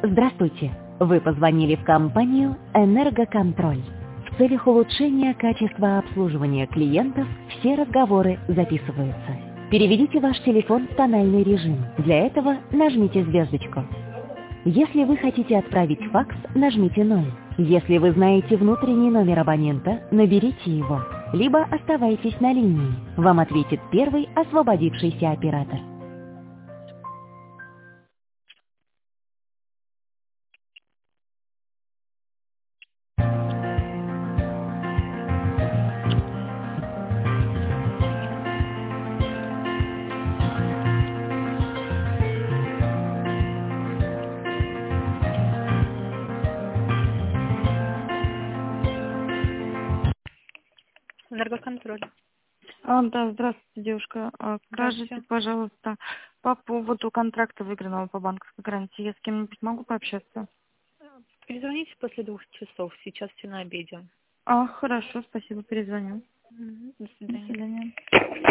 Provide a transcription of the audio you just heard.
Здравствуйте! Вы позвонили в компанию «Энергоконтроль». В целях улучшения качества обслуживания клиентов все разговоры записываются. Переведите ваш телефон в тональный режим. Для этого нажмите звездочку. Если вы хотите отправить факс, нажмите 0. Если вы знаете внутренний номер абонента, наберите его. Либо оставайтесь на линии. Вам ответит первый освободившийся оператор. Энергоконтроль. Да, здравствуйте, девушка. Скажите, пожалуйста, по поводу контракта выигранного по банковской гарантии, я с кем-нибудь могу пообщаться? Перезвоните после 2 часов. Сейчас все на обеде. Хорошо, спасибо, перезвоню. До До свидания. свидания.